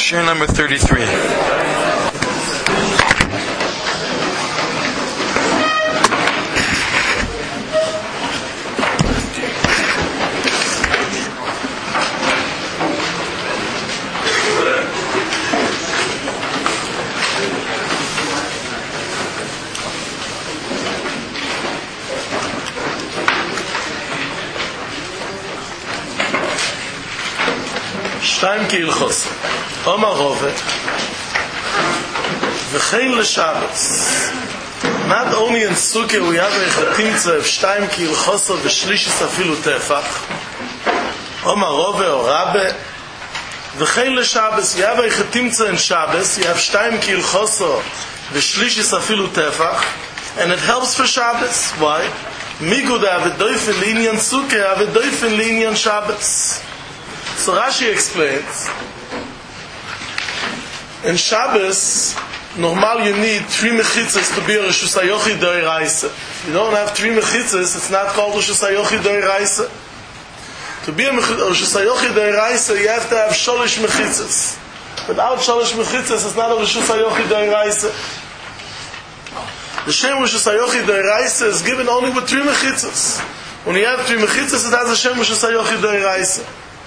Share number 33. שתיים כהלכות אומר רובד וכן לשבס not only in Sukkah we have a timtza of שתיים כהלכות ושלישס אפילו טפח אומר רובד או רבה וכן לשבס you have a timtza in Shabbos you have שתיים כהלכות ושלישס אפילו טפח and it helps for Shabbos why? מיגוד avidoifen לעניין Sukkah avidoifen לעניין Shabbos. So Rashi explains, in Shabbos, normal you need 3 mechitzas to be a Rishus HaYochid D'Oraisa. If you don't have 3 mechitzas, it's not called Rishus HaYochid D'Oraisa. To be a Rishus HaYochid D'Oraisa, you have to have Sholish mechitzas. Without Sholish mechitzas, it's not a Rishus HaYochid D'Oraisa. The Shem Rishus HaYochid D'Oraisa is given only with 3 mechitzas. When you have 3 mechitzas, it has a Shem Rishus HaYochid D'Oraisa.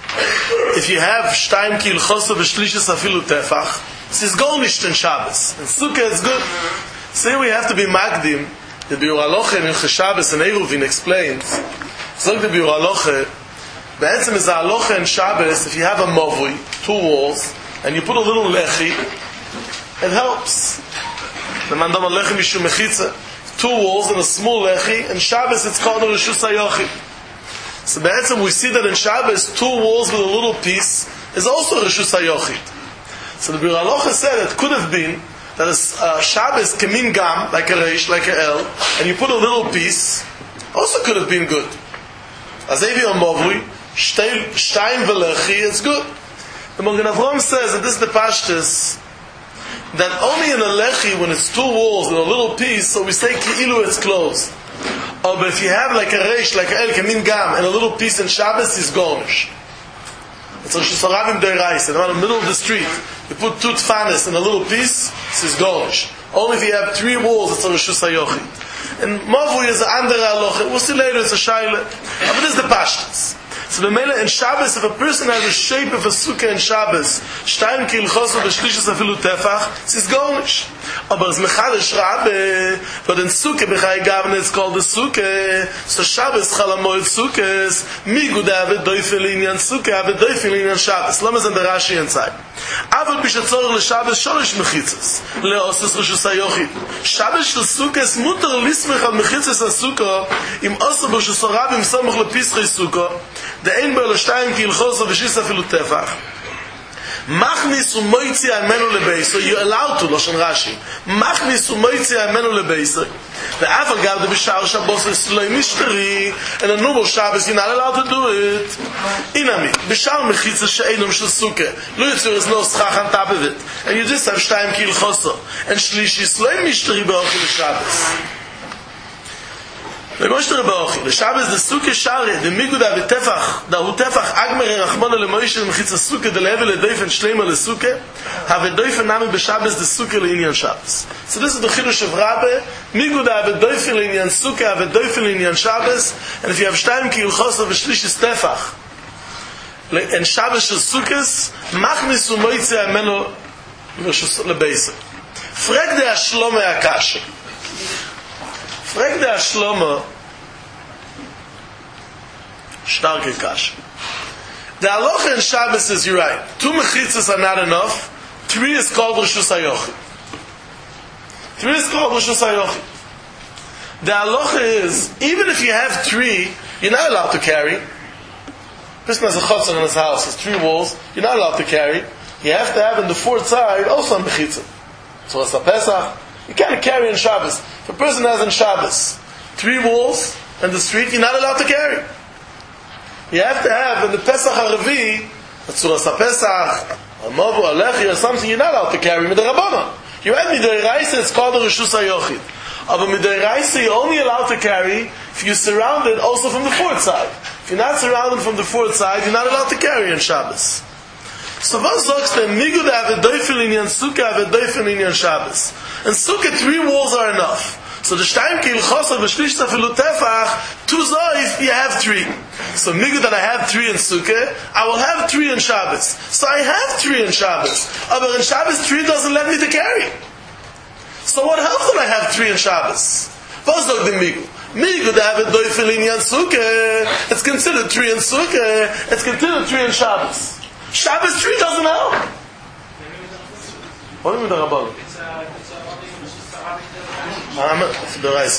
If you have shtaim ki l'choso v'shlishis afilu tefach, this is golnisht in Shabbos. In Sukkah it's good. Say we have to be magdim. The Biur Halacha in Hilchos Shabbos and Eruvin explains. So the Biur Halacha, be'etzem is a halacha in Shabbos, if you have a mavui, 2 walls, and you put a little lechi, it helps. The mandam lechi mishum mechitza, 2 walls and a small lechi, in Shabbos it's called a Rishus HaYochid. So be'etzem we see that in Shabbos 2 walls with a little piece is also Rishus HaYochid. So the Biur Halacha said it could have been that a Shabbos kemin gam, like a reish, like a el, and you put a little piece, also could have been good. As Evi Amavui, Shtayim Velechi, it's good. The Magen Avraham says that this is the pashtus, that only in a lechi, when it's 2 walls and a little piece, so we say ki'ilu it's closed. Oh, but if you have like a reish, like a el, kemin gam, and a little piece in Shabbos, is gornish. It's Rishus HaRabim D'Oraisa. In the middle of the street, you put 2 tfanis in a little piece, this is gornish. Only if you have 3 walls, it's a Rishus HaYochid. And Mavui is an andere halacha. We'll see later, it's a shaila. But this is the pashtas. So the Mela in Shabbos, if a person has a shape of a sukkah in Shabbos, shtayim ki l'choso v'shlishis afilu tefach, this is gornish. Aber it's mechadish rabbe, but in sukkah b'chai gavne it's called the sukkah. So Shabbos chalamoid sukkahs, migud avet doifel inyan sukkah, avet doifel inyan Shabbos. Lama zan the Rashi inside. Avet bishatzorich l'Shabbos sholish mechitzas, le'osus Rishus HaYochid. Shabbos shel sukkahs mutar lismech al mechitzas ha-sukkah, im osu b'Rishus HaRabim samach lepischei sukkah, the ein ber l'shtayim ki l'choso v'shis afilu tefach. Machnis u'moitzi amenu lebeiso. You're allowed to, Lashon Rashi. Machnis u'moitzi amenu lebeiso. Ve'afal gav de b'shar Shabbos l'sloi mishteri. And a normal Shabbos, you're not allowed to do it. Inami. B'shar mechitza she'enom shel sukkah. Lo yitzur is no schach on top of it. And you just have shtayim ki l'choso. And shlishi sloi mishteri b'ochel Shabbos. The Shabbos the Sukkah Shari, the Miguda v'Tefach, the Tefach Agmer Rachmana leMoshe l'Mechitza Sukkah, the Level leDoifen Shleima leSukkah, have a Doifen Nami b'Shabbos the Sukkah l'Inyan Shabbos. So this is the Chidush of Rabbe. Miguda have a Doifen l'Inyan Sukkah, have a Doifen l'Inyan Shabbos, and if you have Shtayim ki l'Choso v'Shlishis Tefach, and Shabbos shel Sukkahs, Machnis u'Moitzi amenu leBeisa. Frag de Ashlome Akasha. Frag der Shlomo starke Kasha. The halacha in Shabbos is, you're right, 2 mechitzas are not enough. 3 is called Rishus HaYochid. 3 is called Rishus HaYochid. The halacha is, even if you have 3, you're not allowed to carry. Person has a chutzner in his house, has 3 walls, you're not allowed to carry. You have to have on the 4th side also a mechitzah. So it's a Pesach. You can't carry in Shabbos. If a person has in Shabbos 3 walls and the street, you're not allowed to carry. You have to have in the Pesach HaRevi, a Tzuras HaPesach, a Mavu, a Lechi, or something, you're not allowed to carry with the Rabbanah. You have Mid'oraisa, it's called a Rishus HaYochid. But Mid'oraisa, you're only allowed to carry if you're surrounded also from the 4th side. If you're not surrounded from the 4th side, you're not allowed to carry in Shabbos. So was sagst du, Migu da have a doifel in Yan Sukkah, have a doifel in Yan Shabbos. And Sukkah, 3 walls are enough. So the Stein Kil Chosser, B'shlish Tafilu Tefach, 2 Zoif, you have 3. So Migu that I have 3 in Sukkah, I will have 3 in Shabbos. So I have 3 in Shabbos. But in Shabbos, 3 doesn't let me to carry. So what helps that I have 3 in Shabbos? Was sagt the Migu? Migu that have a doifel in Yan Sukkah, it's considered 3 in Sukkah, it's considered 3 in Shabbos. Shabbos 3 doesn't help. What do you mean the Rabban? The rice.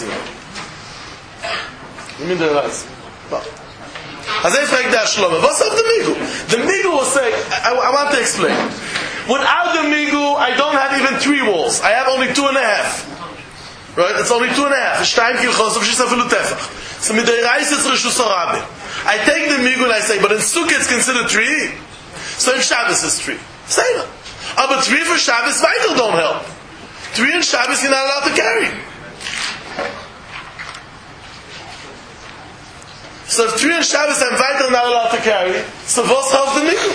You mean the rice? As I frag that Shlomo, what's up the Migu? The Migu will say, I want to explain. Without the Migu, I don't have even 3 walls. I have only 2.5. Right? It's only 2.5. It's time kil chosov shisafilu tefach. So with the rice it's rishus harabim. I take the Migu and I say, but in Sukkah it's considered 3. So in Shabbos is 3. Say no. But 3 for Shabbos, weiter don't help. 3 in Shabbos you're not allowed to carry. So if 3 in Shabbos I'm weiter not allowed to carry, so what's help the Migu?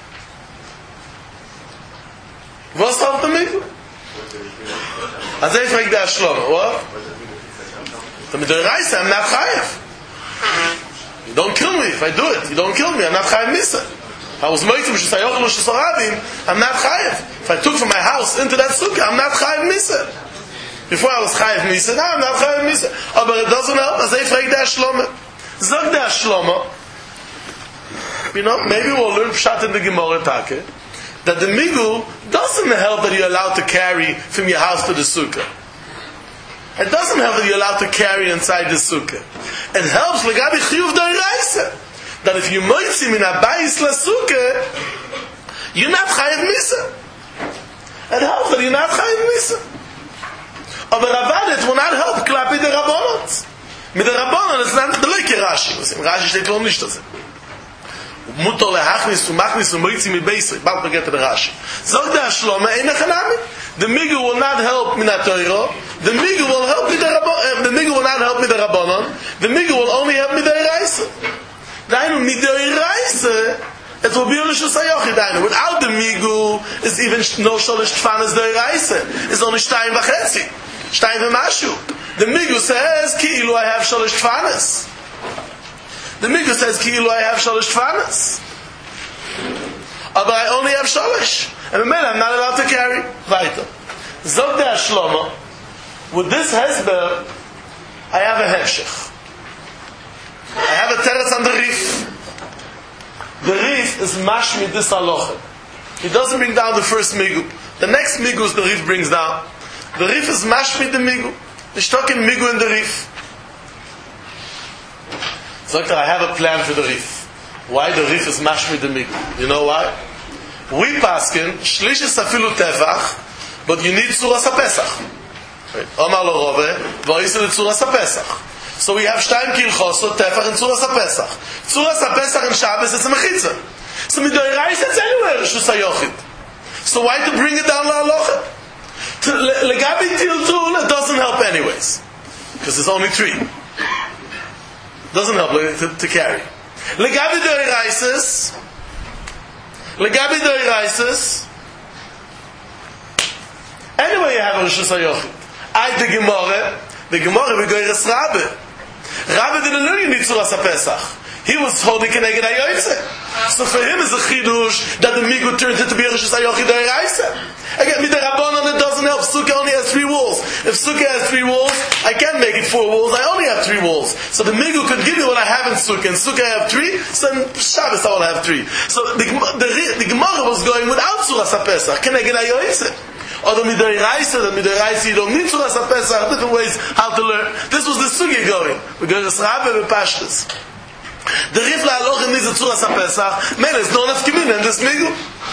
What's help the Migu? As I frag the Shlomo, what? So with the rice I'm not chayav. You don't kill me if I do it. You don't kill me, I'm not chayav misa. I was moitzim sh'sayochel u'sh'sorabim, I'm not chayav. If I took from my house into that sukkah, I'm not chayav misa. Before I was chayav misa, now I'm not chayav misa. But it doesn't help. As I frag the Shlomo. Zog the Shlomo, you know, maybe we'll learn pshat in the Gemara Take, that the Migu doesn't help that you're allowed to carry from your house to the sukkah. It doesn't help that you're allowed to carry inside the sukkah. It helps legabi chiyuv d'oraisa, that if you moitzim in abayis la sukkah, you're not chayav misa. It helps that you're not chayav misa. But Ravad, it will not help klapi the Rabbonot. Mit der Rabbanon ist nicht der Leuke Rashi. Rashi steht warum nicht das. Mutter lehachnis und machnis und moitzi mit Beiser. Bald vergeht der Rashi. Sagt der Shlomo, ein Nechanami. The Migu will not help mit der Teuro. The Migu will help mit der Rabbanon. The Migu will not help mit der Rabbanon. The Migu will only help mit der Reise. Deinu, mit der Reise, it will be a Rishus HaYochid. Deinu, without the Migu, is even no Sholish Tfanas der Reise. It's only 2.5. 2 v'mashu. The Migu says, Ki'ilu I have Sholish Tfanas. The Migu says, Ki'ilu I have Sholish Tfanas. But I only have Sholish. And the I'm not allowed to carry. Weiter. Zog der Shlomo, with this hesber, I have a hemshech. I have a teretz on the Rif. The Rif is mashmid this halacha. He doesn't bring down the first Migu. The next Migu the Rif brings down. The Rif is mashmid the Migu. The talking Migu in the Rif. Sagt I have a plan for the Rif. Why the Rif is mashmid the Migu? You know why? We paskin, shlish is afilu tefach, but you need Tzuras HaPesach. Omar lo rove, v'oisel Tzuras HaPesach. So we have Shtayim Kilchosot, tefach, and Tzuras HaPesach. Tzuras HaPesach and Shabbos, it's a mechitza. So midoiraisa, it's anywhere, Rishus HaYochid. So why to bring it down la'alocha? Legabi Tiltul, it doesn't help anyways. Because there's only 3. Doesn't help to carry. Legabi Doiraisis. Legabi Doiraisis. Anyway, you have a Rishus HaYochid. I the Gemara we go to Rabbe. Rabbe didn't know you need Tzuras HaPesach. He was holding Keneged HaYotzeh. So for him is a chidush that the Migu turned into be a Rishus HaYochid Doiraisa. Again, with the Rabbanon it doesn't help. Sukkah only has 3 walls. If Sukkah has 3 walls, I can't make it 4 walls. I only have 3 walls. So the Migu could give me what I have in Sukkah. In Sukkah I have 3, so in Shabbos I will have 3. So the Gemara was going without Tzuras HaPesach. Keneged HaYotzeh. Or the Midoraisa, you don't need Tzuras HaPesach. Different ways how to learn. This was the Sugi going. We're going to Rabbe with Pashtus. The Rif la'aloch needs a Tzuras HaPesach. Man, there's no enough communion in this Migu.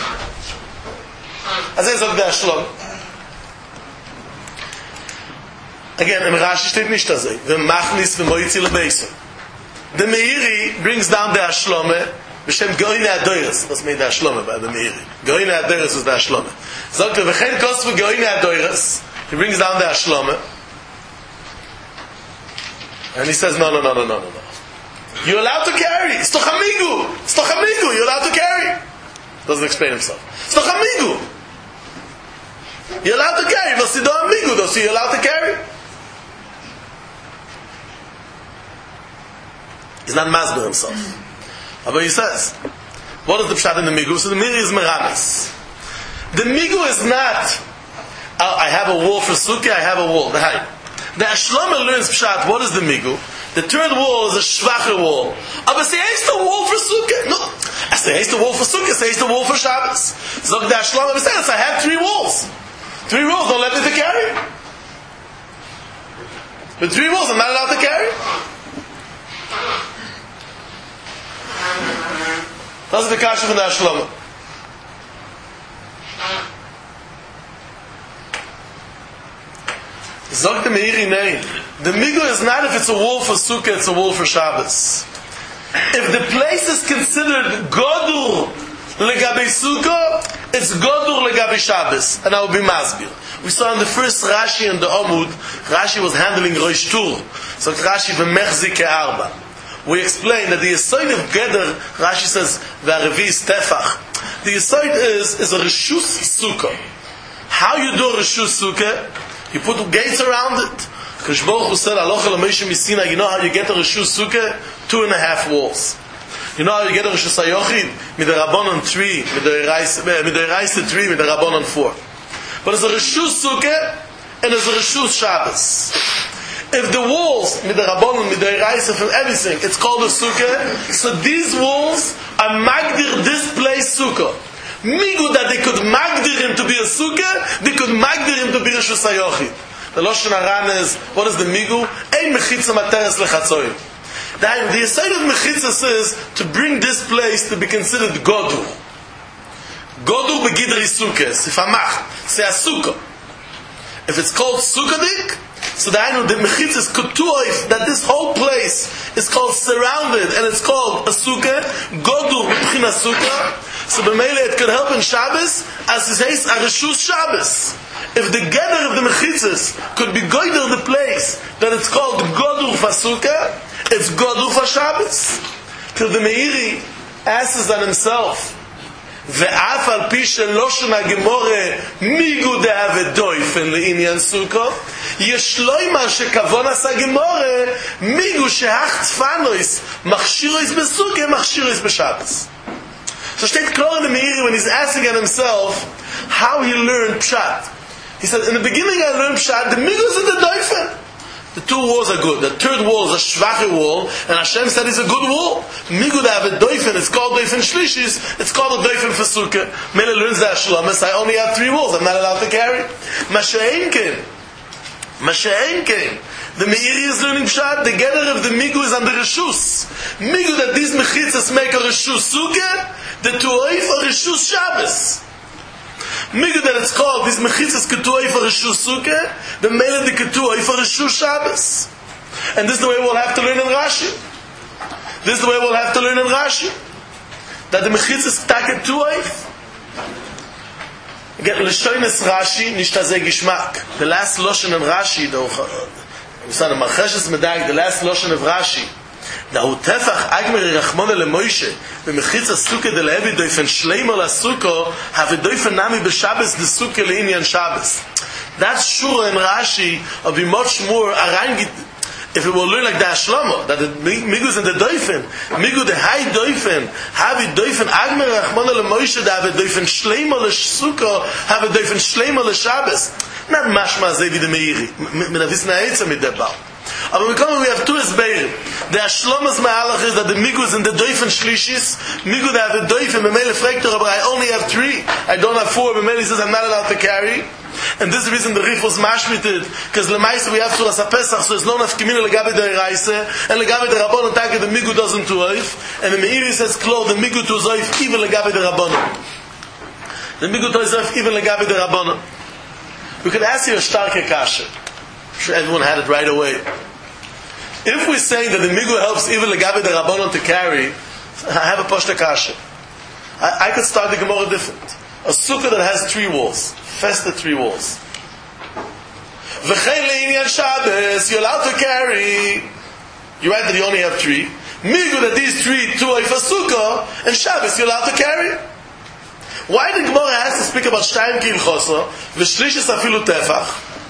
As I said, der Shlom. Again, in Rashi steht nicht das. V'machnis v'moitzi lebeisa. The Meiri brings down der Shlome, b'shem Goyne Adoyres. Was made der Shlome by the Meiri? Goyne Adoyres is der Shlome. Sagt v'chen kosvu Goyne Adoyres. He brings down der Shlome. And he says, no. You're allowed to carry. It's toch amigu. You're allowed to carry. Doesn't explain himself. It's not amigu. You're allowed to carry. But you don't amigu, though, so you're allowed to carry. He's not masber himself. But he says, what is the pshat in the migu? So the migu is meramis. The migu is not, I have a wall for sukkah, I have a wall. The Ashlomo learns pshat, what is the migu? The third wall is a shvacher wall. But say, he's the wall for sukkah. No. I say, he's the wall for sukkah, say, he's the wall for Shabbos. So the Ashlomo says, I have 3 walls. 3 walls, don't let me to carry. With 3 walls, I'm not allowed to carry. That's the kasha from the Ashlomo. Zog the Meiri name. The migu is not if it's a wall for sukkah, it's a wall for Shabbos. If the place is considered godur legabe sukkah, it's godur legabe Shabbos, and I will be masbir. We saw in the first Rashi in the Amud, Rashi was handling Rosh Tur. So Rashi v'mechzik ke'arba. We explained that the Yesod of Geder, Rashi says, v'arevi is tefach. The Yesod is a Reshus Sukkah. How you do a Reshus Sukkah? You put gates around it. Because Baruch Hu said, Aloch el Moshe Misina, you know how you get a Reshus Sukkah? 2.5 walls. You know how you get a Reshus HaYochid? Mid'Rabbanan 3, Mid'Oraisa 3, Mid'Rabbanan 4. But it's a Reshus Sukkah, and it's a Reshus Shabbos. If the walls, Mid'Rabbanan, Mid'Oraisa, from everything, it's called a Sukkah, so these walls are Magdir, this place Sukkah. Migu that they could Magdir him to be a Sukkah, they could Magdir him to be a Reshus HaYochid. The Lashon Haran is, what is the Migu? Ein Mechitza Materes Lechatzoyim. The Yesod of Mechitza says to bring this place to be considered Godur. Godur begidri Sukkahs. If Amach, say a Sukkah. If it's called Sukkadik, so the Mechitza is Kutuoif, that this whole place is called surrounded, and it's called a Sukkah, Godur B'china Sukkah. So b'meile it could help in Shabbos, as it says, a Reshus Shabbos. If the gather of the mechitzas could be goyder the place that it's called Godur Fasuka, it's Godur for Shabbos. Till the Meiri asks on himself, Ve'af al pi sheloshon ha'gemore migu de'avedoifen le'inyan sukkah, yesh loimar shekavonas ha'gemore migu shehach tzfanois machshirois besukkah machshirois b'Shabbos. So steht klar in the Meiri when he's asking on himself how he learned Pshat. He said, in the beginning I learned Pshat, the migus and the doifen. The 2 walls are good. The third wall is a shvache wall, and Hashem said it's a good wall. Migu they have a doifen, it's called doifen shlishis, it's called a doifen for sukkah. Mele learns that Shlomis, I only have 3 walls, I'm not allowed to carry. Masha'en came. The Meiri is learning Pshat, the gather of the migu is on the Reshus. Migu that these mechitzas make a Reshus sukkah, the tuoif a Reshus Shabbos. Migu that it's called, these mechitzas ketuoi for Reshus Sukkah, the mele the ketuoi for Reshus Shabbos. And this is the way we'll have to learn in Rashi. That the mechitzas taketuoi. Again, L'shoines Rashi, nicht hazeh gishmak. The last Loshen in Rashi, the Marcheshes Medag, the last Loshen of Rashi, da hu tefach agmer rachmona le Moshe b'mechitza sukkah de levi doifen shleimo la sukkah have doifen nami b'Shabbos the sukkah le'inyan Shabbos. That's sure in Rashi of be much more arranged if it will learn like the Ashlomo that the migus and the doifen migu the high doifen have it doifen agmer rachmona le Moshe da have doifen shleimo le sukkah have doifen shleimo le Shabbos. Not mashma zevi the Meiri min avis na'etza mit der Baal. Aber we have 2 esbeirim. The Ashlomas Ma'alach is that the migus and the doifen shlishis, migu they have a doifen, Memele fragt but I only have 3, I don't have 4, Memele says I'm not allowed to carry. And this is the reason the Rif was mashmited, because Lemaisa we have Suras HaPesach, so there's no nafkimina legabe de'iraisa, and legabe de'rabbanon taka the migu doesn't tuoif, and the Meiri says close, the migu tuoif even legabe de'rabbanon. The migu tuoif even legabe de'rabbanon. We could ask you a starke kasha. I'm sure everyone had it right away. If we're saying that the migu helps even legabe the rabbanon to carry, I have a pashta kasha. I could start the Gemara different. A sukkah that has 3 walls, fested 3 walls. V'chein le'inyan Shabbos, you're allowed to carry. You're right that you only have 3. Migu that these 3 tuoif a sukkah, and Shabbos you're allowed to carry. Why the Gemara has to speak about Shtayim ki ilchoso, v'shlishis afilu tefach?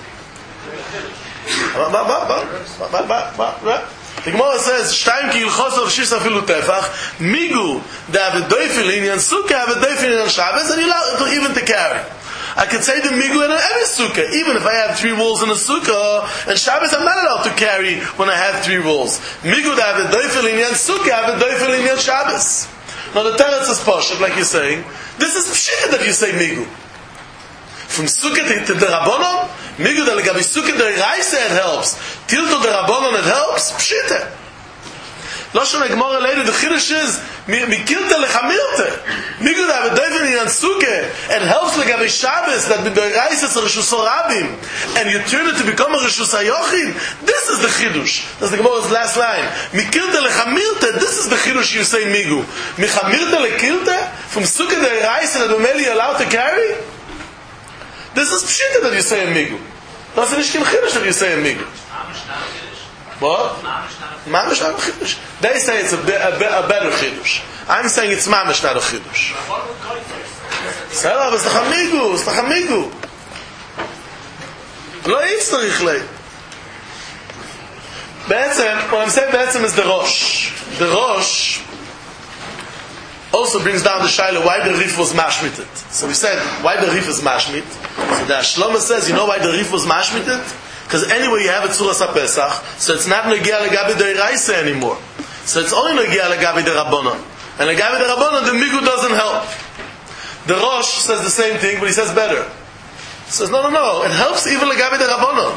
The Gemara says, Shtayim ki ilchoso, v'shlishis afilu tefach, migu, they have a doifil inyan sukkah, have a doifil inyan Shabbos, and you're allowed even to carry. I could say the migu in every sukkah, even if I have 3 walls in a sukkah, and Shabbos I'm not allowed to carry when I have 3 walls. Migu, they have a doifil inyan sukkah, have a doifil inyan Shabbos. Now the teretz is poshut, like you're saying. This is pshita that you say migu. From sukkah to the rabbonon, migu that legabi sukkah the raisa it helps. Till to the rabbonon it helps. Pshita. Lashon Gemara later the chiddush is mikilta lechamirta. Migu that have a doifin in sukkah it helps legabi Shabbos that the raisa is reshus rabim, and you turn it to become a reshus hayochid. This is the chiddush. That's the Gemara's last line. Mikilta lechamirta. This is the chiddush you say migu. Michamirta lekilta from sukkah the raisa that Umeli allowed to carry. This is pshita that you say a migu. That's the nishkim chiddush that you say a migu. What? Mamish not a chiddush. They say it's a better chiddush. I'm saying it's mamish not a chiddush. Sarah, it's a migu. It's a migu. Lo yitzarich lei. What I'm saying be'etzem is the Rosh. The Rosh also brings down the shaila why the Rif was mashmited. So we said, why the Rif is mashmit? So the Shlomo says, you know why the Rif was mashmited? Because anyway you have a Tzuras HaPesach, so it's not Negia Legabi Deiraisa anymore. So it's only Negia Legabi Derabonon. And Legabi Derabonon, the Migu doesn't help. The Rosh says the same thing, but he says better. He says, no, it helps even Legabi Derabonon.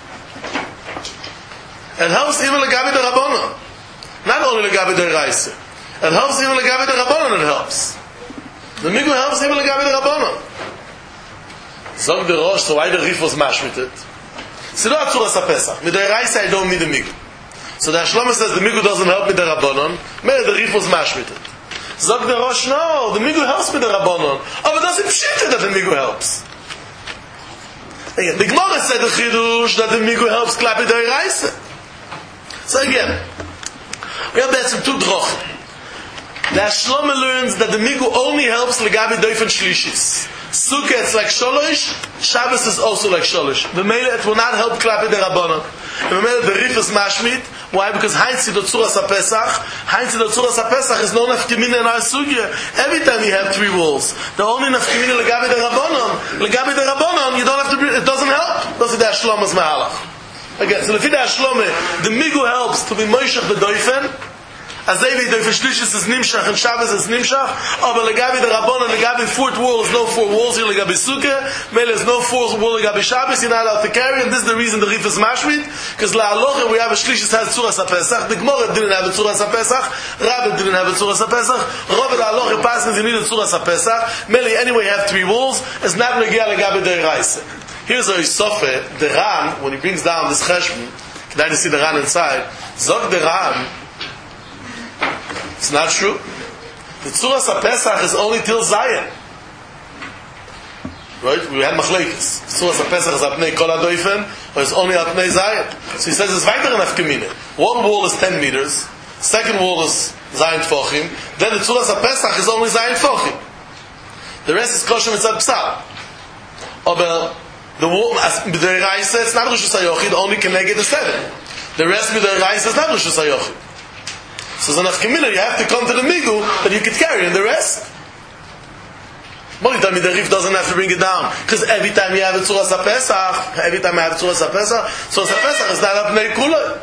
It helps even Legabi Derabonon. Not only Legabi Deiraisa. It helps even Legabi Derabonon, it helps. The Migu helps even Legabi Derabonon. So the Rosh, so why the Rif was mashmited? So no Tzuras HaPesach. With the Raisa I don't need the Migu. So the Shlomo says the Migu doesn't help with the Rabbanon. Maybe the Rif was mashmited. Zog the Rosh, no, the Migu helps with the Rabbanon. Oh, but doesn't pshita that the Migu helps. Again, the Gemara said the Chidush that the Migu helps klap with the Raisa. So again, we have that some 2 drochen. The Shlomo learns that the Migu only helps legabi doifen shlishis. Sukkah it's like sholosh, Shabbos is also like sholosh. The Mele it will not help klapi the Rabbanon. The Mele the Rif is mashmit. Why? Because Heinz the Tzuras HaPesach. Heinz the Tzuras HaPesach is no nafkemina in our sugya. Every time you have 3 walls, the only nafkemina legabi the Rabbanon. Legabi the Rabbanon, you don't have to. It doesn't help. That's the Shlomo's ma'alach. Again, so the Shlomo, the Migu helps to be moishach the doifen. As they be the Shlishis is Nimshach and Shabbos is Nimshach, but Legabi the Rabbanon, Legabi 4th wall is no 4 walls here, Legabi Sukkah, Mele is no 4th wall, Legabi Shabbos, you're not allowed to carry, and this is the reason the Rif is Mashmit, because La'aloche we have a Shlishis has Tzuras HaPesach, the Gemara didn't have a Tzuras HaPesach, Rabbi didn't have a Tzuras HaPesach, Rabbi La'aloche passes you need a Tzuras HaPesach, Mele anyway you have 3 walls, it's not Legia Legabi Deiraisa. Here's a Yisofeh, the Ran, when he brings down this Cheshbon, can I see the Ran inside, Zog the Ran, it's not true. The Tzuras HaPesach is only till Zion. Right? We had Machlekes. Tzuras HaPesach is apnei kol hadoifen, or it's only apnei Zion. So he says it's weiter in Afkemine. 1 wall is 10 meters, 2nd wall is Zion Tfochim, then the Tzuras HaPesach is only Zion Tfochim. The rest is Kosher Mitzad Psal. Aber the wall, with the Reisa, it's not Rishus HaYochid, only Keneged the 7. The rest with the Reisa is not Rishus HaYochid. So you have to come to the Migu that you could carry, and the rest. Well, you tell me the Rif doesn't have to bring it down, because every time you have a Tzuras HaPesach, Tzuras HaPesach is not Apnei Kuloi.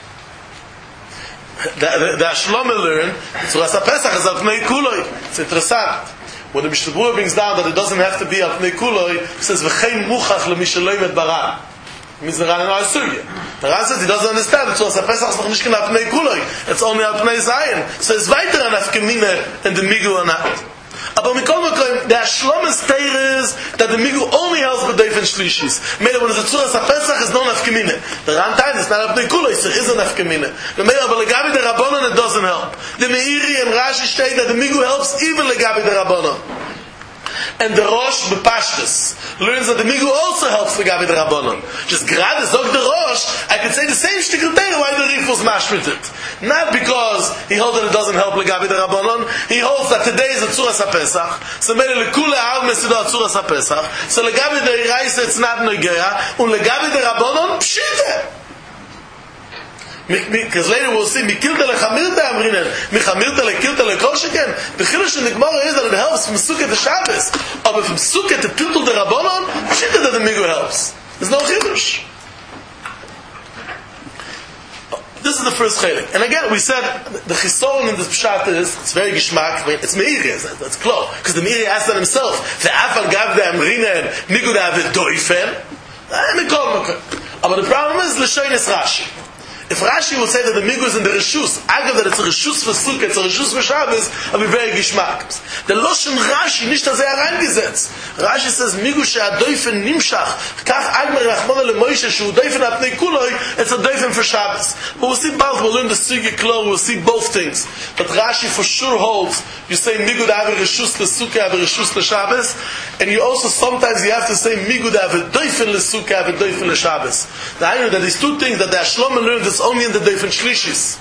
The Shlomo learn Tzuras HaPesach is Apnei Kuloi. It's interessant. When the Mishnah Berurah brings down that it doesn't have to be Apnei Kuloi, he says V'chein muchach lemishaloi met baran. It means the Ran in our sugya. The Ran says he doesn't understand it. So as a Pesach is noch nicht kein Apnei Kuloi. It's only Apnei Zion. So it's weiter an Afkemine in the Migu or not. Aber mikol makom, the Shlomo's teir is that the Migu only helps with Doifen Shlishis. Meaning when it's a Tzuras HaPesach is no Afkemine. The Ran time is not Apnei Kuloi, so it is an Afkemine. The Meir, but Legabi the Rabbanon it doesn't help. The Meiri and Rashi state that the Migu helps even Legabi the Rabbanon. And the Rosh Bepashtus learns that the Migu also helps the Gabi the Rabbanon. Just gerade zog the Rosh, I could say the same shtickle why the Rif was mashmited. Not because he holds that it doesn't help legabi the Rabbanon. He holds that today is a Tzuras HaPesach. So made lekule al mesido Tzuras HaPesach. So legabi the Iraisa it's not Negeya. And legabi the Rabbanon, pshite. Because later we'll see, mikilta lechamirta amrinen, michamirta lekilta lekol sheken. The chiddush in the Gemara is that it helps from Sukkot to Shabbos. But from Sukkot to Tiltul the Rabbanon, pshite that the Migu helps. There's no chiddush. This is the first chelik. And again, we said the chisoron in this pshat is it's very gishmak. It's meiri, that's close. Because the meiri asked on himself, the afal gav the amrinen migud avid doifen. But the problem is l'shoynes Rashi. If Rashi will say that the migu is in the reshus, agav that it's a reshus for Sukkah, it's a reshus for Shabbos, it'll be very gishmak. The loshen Rashi nicht das herangesetzt. Rashi says migu she'adoifen nimshach, kach agmer rachmona leMoshe she'u doifen apnei kuloi, it's a doifen for Shabbos. But we'll see both. We'll learn the sugi klo. We'll see both things. But Rashi for sure holds. You say migu have a reshus leSukkah, have a reshus leShabbos, and you also sometimes you have to say migu have a doifen leSukkah, have a doifen leShabbos. The idea that these two things that the Ashlomo learned is only in the different shlishis.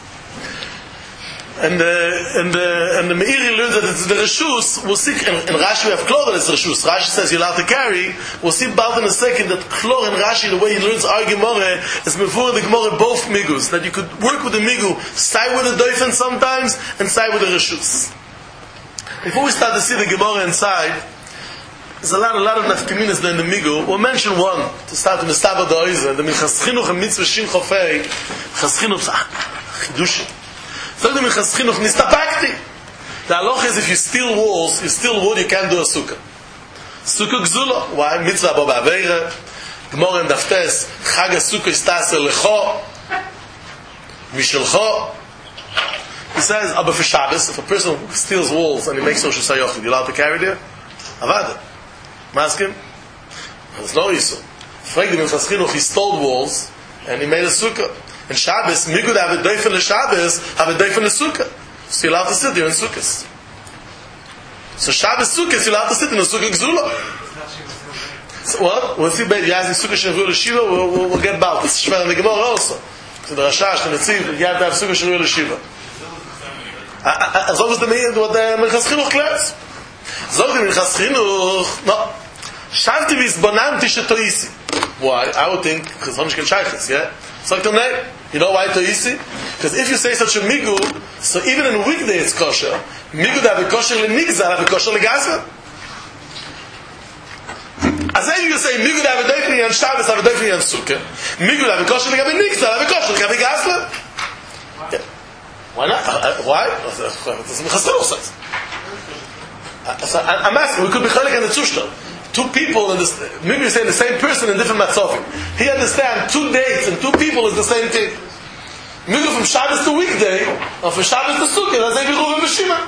And the Meiri learns that it's the reshus. We'll see in Rashi we have klor that it's reshus. Rashi says you're allowed to carry. We'll see about in a second that klor in Rashi, the way he learns our Gemara, is before the Gemara both migus. That you could work with the migu, side with the doifen sometimes, and side with the reshus. Before we start to see the Gemara inside, there's a lot of nafkaminas in the migu. We'll mention one to start with the Stava Doizer, the Minchas Chinuch and Mitzvah Shin Chofei. Minchas Chinuch, chidushim. So the Minchas Chinuch nistapakti. The halacha is if you steal walls, you steal wood, you can't do a sukkah. Sukkah gzula. Why? Mitzvah bo ba'aveira. Gemara in Daftes. Chag ha-sukkah istaseh lecho. Mishelcho. He says, but for Shabbos, if a person steals walls and he makes Rosh Hashanah, you're allowed to carry there? Avada. Maskim? There's no issue. Frag the Minchas Chinuch, he stole walls and he made a sukkah. And Shabbos, Mikud have a doifen le-Shabbos, have a doifen le-Sukkah. So you're allowed to sit there in Sukkahs. So Shabbos Sukkahs, you're allowed to sit in a Sukkah Gzula. So what? We'll see, you ask the Sukkah Shenvur le-Shiva, we'll get about this. Shmer and the Gemara also. So the Rashash, the Netziv, you have to have Sukkah Shenvur le-Shiva. As long as the Minchas Chinuch class. Zog the Minchas Chinuch, no. Shavti v'izbonanti shetoisi. Why? I would think, because Honish can shaychis, yeah? Zog them name. You know why toisi? Because if you say such a migu, so even in a weekday it's kosher. Migu that have a kosher le-nigza, have a kosher le-gazla. As if you say migu that have a doifni and Shabbos, have a doifni and Sukkah. Migu that have a kosher le-gabi nigza, have a kosher le-gabi gazla. Why not? Why? I'm asking, we could be chalik and the Zushtan. Two people in this, maybe you're saying the same person in different matzofim. He understands 2 dates and 2 people is the same thing. Maybe from Shabbos to weekday, or from Shabbos to Sukkah, that's like Ruven B'Shima.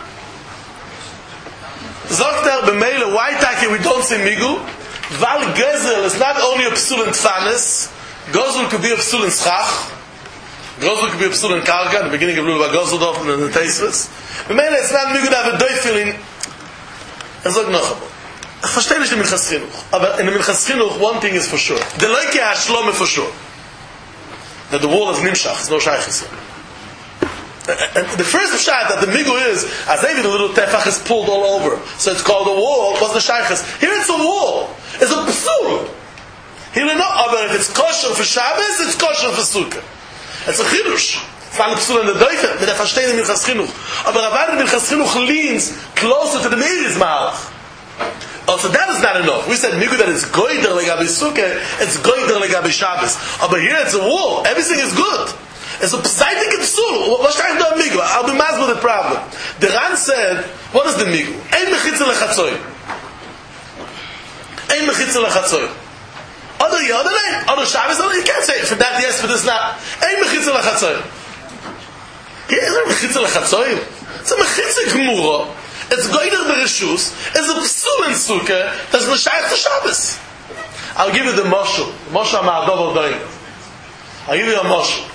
Zokter b'meile, why take we don't say Migu? Val Gezel is not only a psul in Tfanes, Gozel could be a psul in Schach, Gozel could be a psul in Karga, in the beginning of Lulav Gozeldorf and the Teisves. B'meile, it's not Migu to have a doifilin. Zok Nochabot. Ich verstehe nicht den Minchas Chinuch. Aber in the Minchas Chinuch, one thing is for sure. The Leike HaShlome for sure. That the wall is Nimshach, it's no Shaychis. And the first shot that the Migu is, as maybe the little tefach is pulled all over. So it's called a wall, was the Shaychis. Here it's a wall. It's a Psul. Here we know, but if it's kosher for Shabbos, it's kosher for Sukkah. It's a Chidush. It's not a Psul in the Deufe, but I verstehe the Minchas Chinuch. Aber Rabbi the Minchas Chinuch leans closer to the Meiri's Malach. Also, that is not enough. We said Migu that it's goider legabi Sukkah, it's goider legabi Shabbos. But here it's a wall. Everything is good. It's a psaitik and psul. What should I do a Migu? I'll be masked with the problem. The Ran said, what is the Migu? Ein mechitza lechatzoy. Ein mechitza lechatzoy. Other name. Other Shabbos, you can't say it. For that yes, for this not. Ein mechitza lechatzoy. Here is a mechitza lechatzoy. It's a mechitza gemura. It's goyder bereshus. It's a psul in Sukkah. That's the shaykh to Shabbos. I'll give you the moshel. Moshel ma'adov al-dayin. I'll give you a moshel.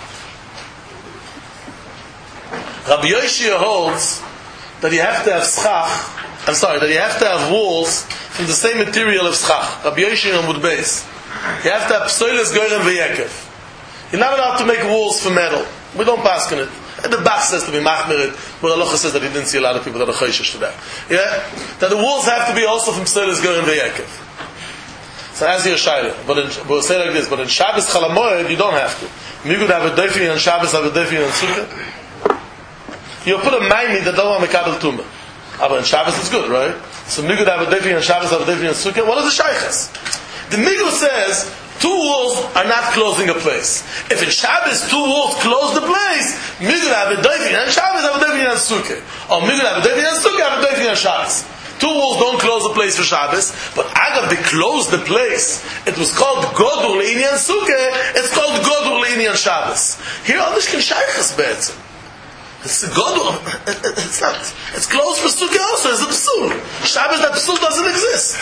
Rabbi Yoshia holds that you have to have schach. That you have to have walls from the same material of schach. Rabbi Yoshia Amud Beis. You have to have psoiles goyrem v'yekev. You're not allowed to make walls from metal. We don't pass on it. And the Bach says to be machmirit, but Allah says that he didn't see a lot of people that are choishish to that. Yeah? That the walls have to be also from Pselis Goyen Ve'ekev. So as you're Shaila, but say like this, but in Shabbos Chalamoyed, you don't have to. You could have a doifin on Shabbos, have a doifin on Sukkah. You put a maimi that don't want to mekabel tumah. But in Shabbos it's good, right? So you could have a doifin on Shabbos, have a doifin on Sukkah. What is the shaykhs? The Migu says, 2 walls are not closing a place. If in Shabbos 2 walls close the place, Migu have a doifin on Shabbos, have a doifin on Sukkah. Or Migu have a doifin on Sukkah, have a doifin on Shabbos. 2 walls don't close the place for Shabbos, but Agav, they closed the place. It was called Godur Le'inyan Sukkah, it's called Godur Le'inyan Shabbos. Here, Onishkin Shaykhas Be'etzim. It's Godur, it's not, it's closed for Sukkah also, it's a Psul. Shabbos, that Psul doesn't exist.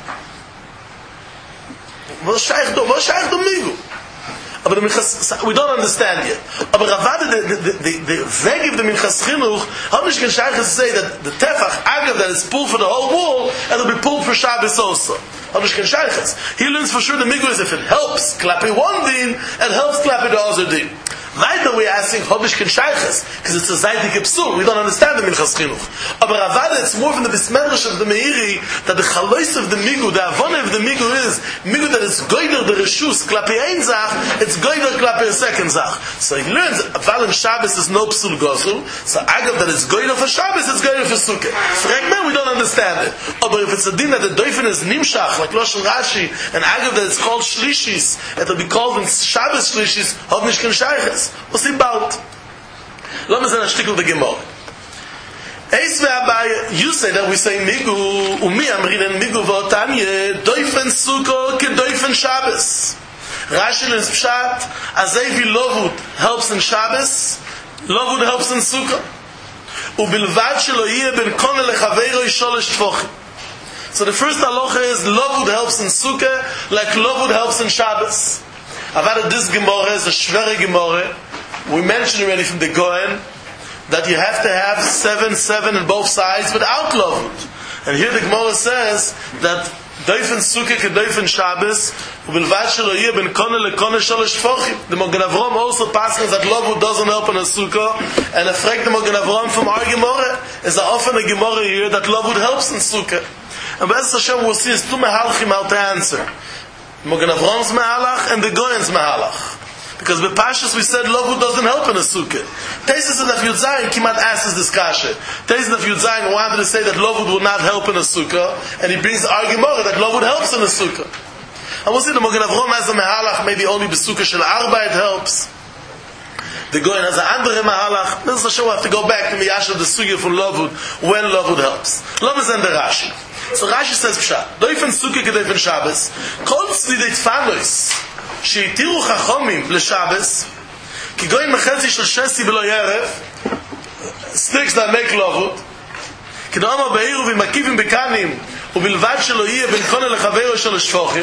What Shaykh do Migu? But we don't understand yet. But Ravada, the Veg of the Minchas Chinuch, how much can Shaykh say that the Tefach, Agav, that is pulled for the whole wall, and it'll be pulled for Shabbos also? How much can Shaykh? He learns for sure the Migu is if it helps klapi one din, it helps klapi the other din. Right now we're asking Hobish Ken Shaykhs, because it's a Zaydik Epsul. We don't understand the Minchas Chinuch. But Ravada, it's more from the Bismedrish of the Meiri, that the Chalois of the Migu, the Avone of the Migu is, Migu that is Goyder the Reshus, Klapi Ein Zach, it's Goyder Klapi a second Zach. So he learns, Aval in Shabbos is no Psul Gosul, so Agav that is Goyder for Shabbos, it's Goyder for Sukkah. Fragment, we don't understand it. But if it's a din that the Doifen is Nimshach, like Rosh Rashi, and Agav that it's called Shlishis, it'll be called in Shabbos Shlishis, Hobish Ken Shaykhs. We'll see about. Let me say a shtickle the Gemara. You say that we say Migu, Umi Amrin and Migu Votanye, Doifen Sukkah, Ke Doifen Shabbos. Rashi is Pshat, Azevi Lovud helps in Shabbos, Lovud helps in Sukkah. Ubilvad shelo yeh ben kone lechaveiro sholosh tfochim. So the first halacha is Lovud helps in Sukkah, like Lovud helps in Shabbos. Avada this Gemara is a Shveri Gemara. We mentioned already from the Goen that you have to have 7 on both sides without Lovud. And here the Gemara says that Doifen Sukkah ke Doifen Shabbos ubilvad shelo yeh ben kone lekone sholosh tfochim. The Magen Avraham also passes that Lovud doesn't help in a Sukkah, and a frag the Magen Avraham from our Gemara is often a Gemara here that Lovud helps in Sukkah. And Be'ez Hashem we'll see is 2 mehalchim how to answer. Magen Avraham's mehalach and the Goyen's mehalach. Because with Pashas we said Lovud doesn't help in a Sukkah. Taisus of Yud Zayin Kimat asks this kasha. Taisus of Yud Zayin wanted to say that Lovud will not help in a Sukkah, and he brings the argument that Lovud helps in a Sukkah. And we'll see the Magen Avraham has a mehalach, maybe only the Sukkah Shel Arba it helps. The Goyen has an andere mehalach. This is we'll have to go back to Miyash of the Sukkah for Lovud, when Lovud helps. Lovud and the Rashi. So Rashi says Pshat, Doifen Sukkah ke Doifen Shabbos, Kol Tzvidei Tfanos, Sheitiru Chachomim LeShabbos, Ki Goyen Mechetzi Shel Shesi B'lo Yerev, sticks that make Lovud, Ki Do'ama Beiru V'Makivim B'Kanim, U'Bilvad Shelo Yeh Ben Kone Lechaveiro Shel Shfochim,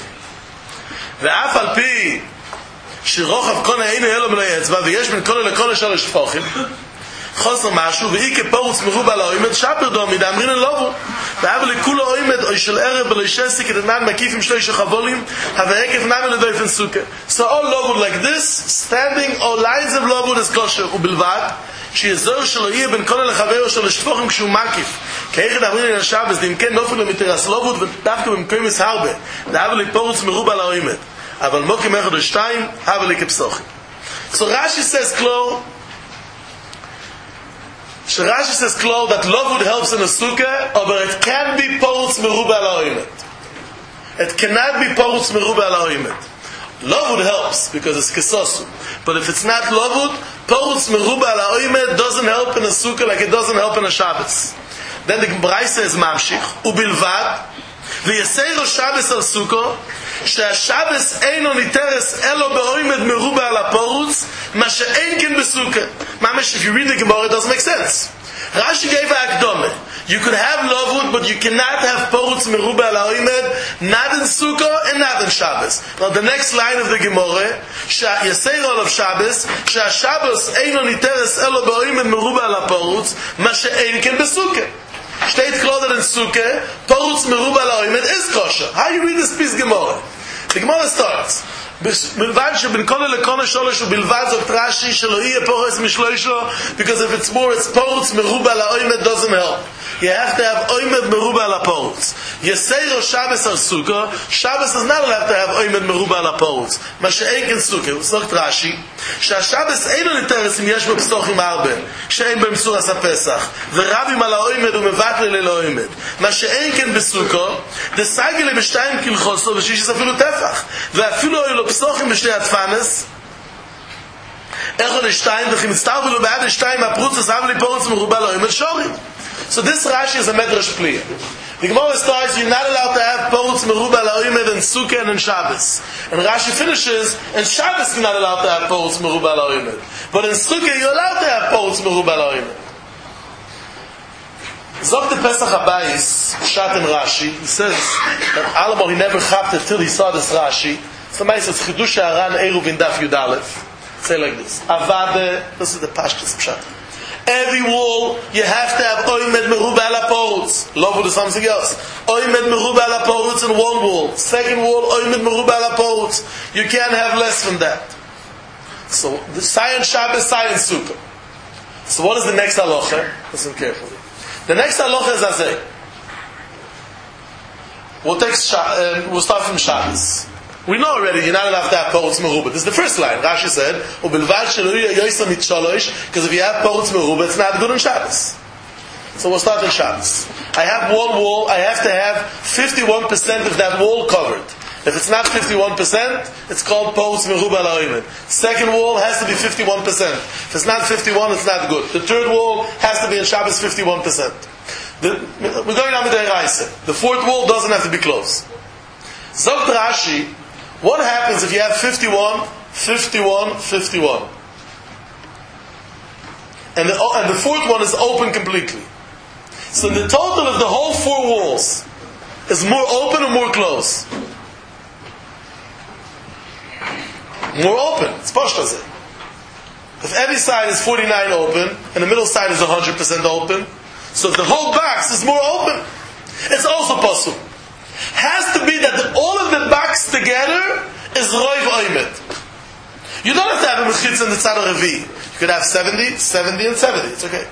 Ve'af Al Pi, Shirochav Kone Einu Yelo B'lo Yetzba, V'yesh Ben Kone Lekone Shel Shfochim, חוסר משהו, ואי כפורץ מרובה לאוימת, שפר דומי, דאמרין אלובו. ואבל לכולו אוימת, אוי של ערב בלוי שסי, כדנן מקיפים שלי שחבולים, הוועקף נמי לדויפן סוכה. So all lovud like this, standing, all lines of lovud is kosher, ובלבד, שיזור שלו יהיה בין כל לחברו של השפוחים כשהוא מקיף. כאיך דאמרין אל השבס, דאמכן נופל למתרס lovud, ודווקא במקומס הרבה, דאבל לפורץ מרובה לאוימת. אבל מוקים אחד או שתיים, אבל לכפסוחים. So Rashi says, Klo, So Rashi says close that Lovud helps in a sukkah, but it can be porutz meruba al ha'oimet. It cannot be porutz meruba al ha'oimet. Lovud helps because it's kesosu. But if it's not Lovud, porutz meruba al ha'oimet doesn't help in a sukkah like it doesn't help in a Shabbos. Then the Gemara says mamshich ubilvad v'yaseiro Shabbos al sukkah שהשבס אינו ניתרס אלו באוימד מרובה על הפורץ מה שאין כן בסוכה. ממש, if you read the Gemara, it doesn't make sense. Rashi gave a akdome. You could have Lovud, but you cannot have porutz meruba al ha'oimed, not in Sukkah and not in Shabbos. Now the next line of the Gemara, yaseiro of Shabbos, שהשבס אינו ניתרס אלו באוימד מרובה על הפורץ מה שאין כן בסוכה. Steht klar in Sukkah, porutz meruba al ha'oimed is kosher. How you read this piece Gemara? The Gemara starts, בלבד שבין כל הלקונה שולש ובלבד זאת רש"י שלא יהיה פורס משלושו, because if it's more, it's פורץ מרובה לאוימד doesn't help. You have to have oimed meruba ala ports. Yesero Shabbos or Sukkah. Shabbos is not allowed to have oimed meruba ala ports. Ma she'en ken Sukkah. Sagt Rashi, שהשבס אין נתרס אם יש בו פסוחים הרבה, שאין בו מסורס הפסח, ורבים על האוימד ומבטל ללא אוימד. מה שאין כן בסוכו, דסייגי לבשתיים כלחוסו, ושיש אפילו טפח. ואפילו היו לו פסוחים בשתי התפנס, איך עוד שתיים, וכי מצטרפו לו בעד שתיים הפרוץ, אז לי פורץ מרובה לאוימד שורים. So this Rashi is a medrash plea. The Gemara starts, you're not allowed to have ports meruba la'oimed and Sukkah and in Shabbos. And Rashi finishes, in Shabbos you're not allowed to have ports meruba la'oimed. But in Sukkah you're allowed to have ports meruba la'oimed. Zok the Pesach Habayis, Shat in Rashi, he says that Alamo he never chapped it till he saw this Rashi. So Ma'is says, Chidush Ha'aran Eruv in Daf Yud Aleph. Say like this. Avade, this is the Pashtus Pshat. Every wall you have to have oimed meruba ala ports. Love with something else. Oimed meruba ala ports in one wall. Second wall oimed meruba ala ports. You can't have less than that. So the Sayan Shabbos, Sayan Sukkah. So what is the next halacha? Listen carefully. The next halacha is Azay. We'll start from Shabbos. We know already you're not allowed to have ports meruba. This is the because if you have ports meruba, it's not good on Shabbos. So we'll start on Shabbos. I have one wall, I have to have 51% of that wall covered. If it's not 51%, it's called ports meruba la'oimed. Second wall has to be 51%. If it's not 51, it's not good. The third wall has to be in Shabbos 51%. We're going on with the Eraisa. The fourth wall doesn't have to be closed. Zogt Rashi, what happens if you have 51, 51, 51? And the fourth one is open completely. So the total of the whole four walls is more open or more closed? More open. It's Pashtazeh. If every side is 49 open, and the middle side is 100% open, so if the whole box is more open, it's also possible. Has to be that all of the box together is roiv oimed. You don't have to have a mechitz in the tzad revi. You could have 70, 70, and 70. It's okay.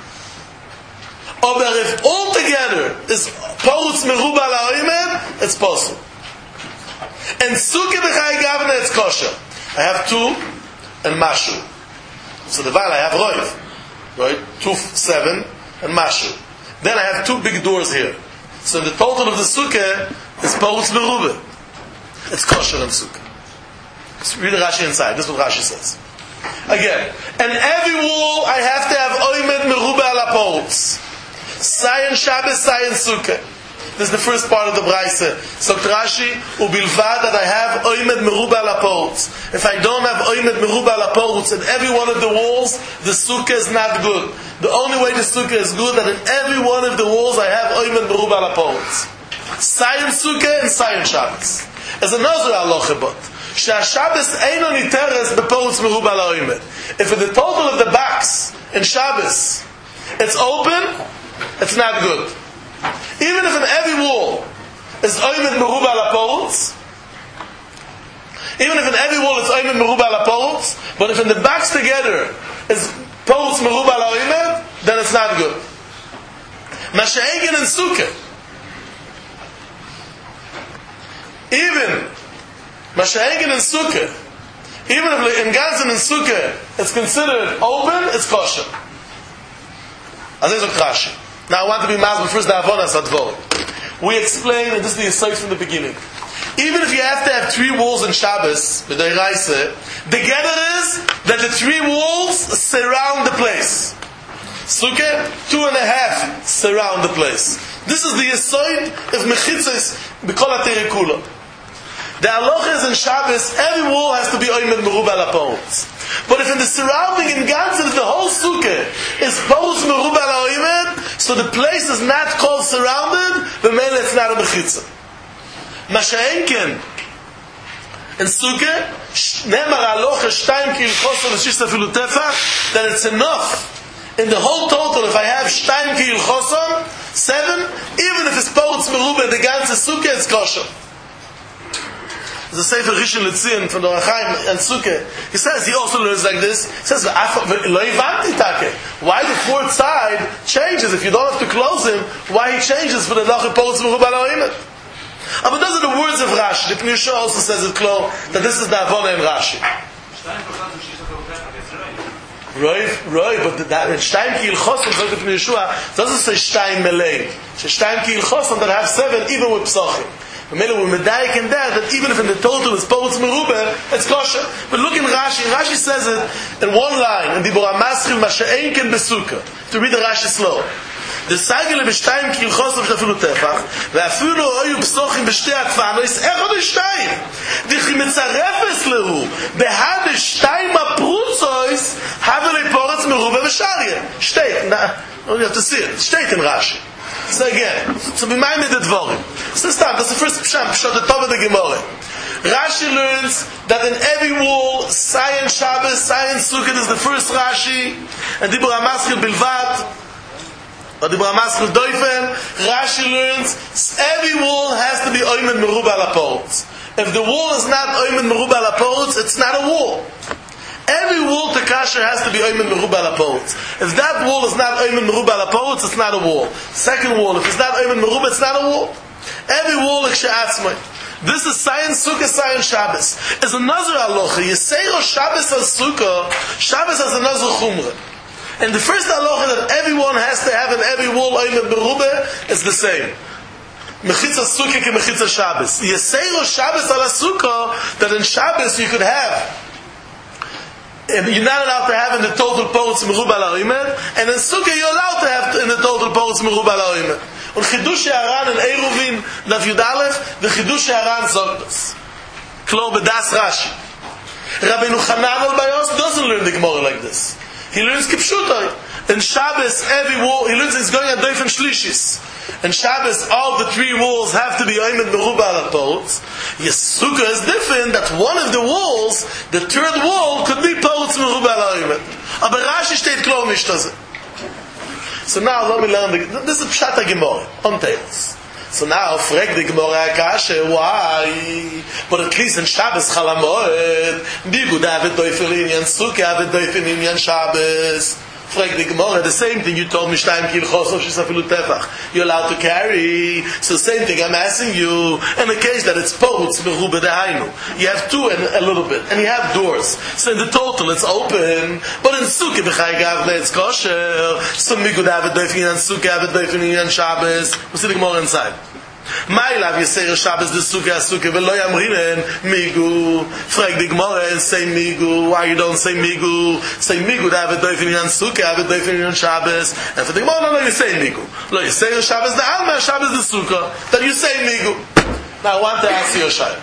Or if all together is porutz meruba la'oimed, it's possible. And sukkah b'chai gavna, it's kosher. I have two and mashu. So the val I have roiv. Right? 2, 7, and mashu. Then I have two big doors here. So the total of the sukkah is porutz meruba. It's kosher and sukkah. Let's read the Rashi inside. This is what Rashi says. Again, and every wall I have to have oimed meruba ala porutz. Sayan Shabbos, Sayan Sukkah. This is the first part of the Braise. So Rashi, ubilvad that I have oimed meruba ala porutz. If I don't have oimed meruba ala porutz in every one of the walls, the sukkah is not good. The only way the sukkah is good that in every one of the walls I have oimed meruba ala porutz. Sayan Sukkah and Sayan Shabbos. As another halacha, but Shabbos eino niteres beporutz meruba ala oimed. If in the total of the box in Shabbos it's open, it's not good. Even if in every wall is oimed meruba ala porutz, even if in every wall it's oimed meruba ala porutz, but if in the box together is porutz meruba ala oimed, then it's not good. Masha'egen and sukkah. Even Masha'egen and sukkah, even if in Gazan and sukkah it's considered open, it's kosher. Now I want to be mazbel first the avonas advor. We explained, and this is the aside from the beginning. Even if you have to have 3 walls in Shabbos, the gather is that the 3 walls surround the place. Sukkah, 2.5 surround the place. This is the aside of mechitzes b'kol ha'terikula. The halacha is in Shabbos, every wall has to be oimed meruba ala porutz. But if in the surrounding in Ganzen, the whole sukkah is porutz meruba ala oimed, so the place is not called surrounded, but mainly it's not a mechitza. Masha'enken in sukkah, nemar halacha shtayim ki ilchoso l'shis afilu tefach, that it's enough in the whole total. If I have shtayim ki ilchoso 7, even if it's porutz meruba the Ganzen sukkah, it's kosher. The Sefer Rishon LeZion from the Orachaim and Sukkah. He says, he also learns like this. He says, why the fourth side changes, if you don't have to close him, why he changes for the Lach Poetz Merubah Lo'imet. But those are the words of Rashi. The Pnei Yehoshua also says it close, that this is the Avona in Rashi. Right, but that in Shteim Ki Ilchosim, so the Pnei Yehoshua doesn't say Shteim Melei. It's Shteim Ki Ilchosim that have 7 even with Psachim. We're medayik in that even if in the total is Poetz Merubah, it's kosher. But look in Rashi. Rashi says it in one line, in Dibur HaMaschil, Ma she'ein ken besukkah. To read the Rashi slow. The Sagele b'shtayim ki ilchosav shafilu tefach, ve'afilu oyu psochim b'shtei akfanos, echad b'shtayim. V'chi metzarefes lehu, behad b'shtayim aprutzois, havelei Poetz Merubah v'sharye. Shteit. You have to see it. Shteit in Rashi. So again, so be minded the dvorim. So that's the first pshat the top of the Gemara. Rashi learns that in every wall, Sayin Shabbos, Sayin Sukkot is the first Rashi, and Dibur HaMaschil Bilvat, or Dibur HaMaschil Doifen. Rashi learns every wall has to be Oymen Merubah Lapotz. If the wall is not Oymen Merubah Lapotz, it's not a wall. Every wall to kasher has to be Oymen Merubah Lapotz. If that wall is not Oymen Merubah Lapotz, it's not a wall. Second wall, if it's not Oymen Merubah, it's not a wall. Every wall like she'atzmai. This is Sayin Sukkah, Sayin Shabbos. As a Nazir Aloha, Yisero Shabbos as Sukkah, Shabbos as a Nazir Chumrah. And the first halacha that everyone has to have in every wall Oymen Merubah is the same. Mechitza Sukkah ke Mechitza Shabbos. Yisero Shabbos ala Sukkah, that in Shabbos you could have. You're not allowed to have in the total Poetz Merubah Lo'imet, and in Sukkah you're allowed to have in the total Poetz Merubah Lo'imet. Und Chidush Haran in Eruvin, Daf Yud Aleph, the Chidush Haran sagt das. Klo bedas Rashi. Rabbeinu Chanan al-Bayos doesn't learn the Gemara like this. He learns Kipshutai. In Shabbos, every wall, he learns it's going at Doifen Shlishis. In Shabbos, all the 3 walls have to be Oymen Merubah Lapotz. Sukkah is different, that one of the walls, the 3rd wall, could be Poetz Merubah Lo'imet. Aber Rashi steht klar nicht das. So now, let me learn, this is Pshat HaGemara, on tables. So now, frag the Gemara Akashe, why? But at least in Shabbos Chalamoed, Bigu David Doifel Inyan Sukkah, David Doifel Inyan Shabbos. Frag the Gemara, the same thing you told me, Shtayim Ki Ilchosav Shesafilu Tefach. You're allowed to carry. So same thing, I'm asking you, in the case that it's Poetz Merubah Dehainu, you have 2 and a little bit, and you have doors. So in the total it's open, but in Sukkah, B'chai Gavle, it's kosher. So Migu David Doifin Yan Sukkah, David Doifin Yan Shabbos. We'll see the Gemara inside. My love, you say Shabbos the Sukkah, V'lo Yamrinen, Migu. Frag the Gemara and say Migu. Why you don't say Migu? Say Migu, David Doifin Yan Sukkah, David Doifin Yan Shabbos. And for the Gemara, no, you say Migu. No, you say Shabbos the Alma, Shabbos the Sukkah. Then you say Migu. Now I want to ask you a shayla.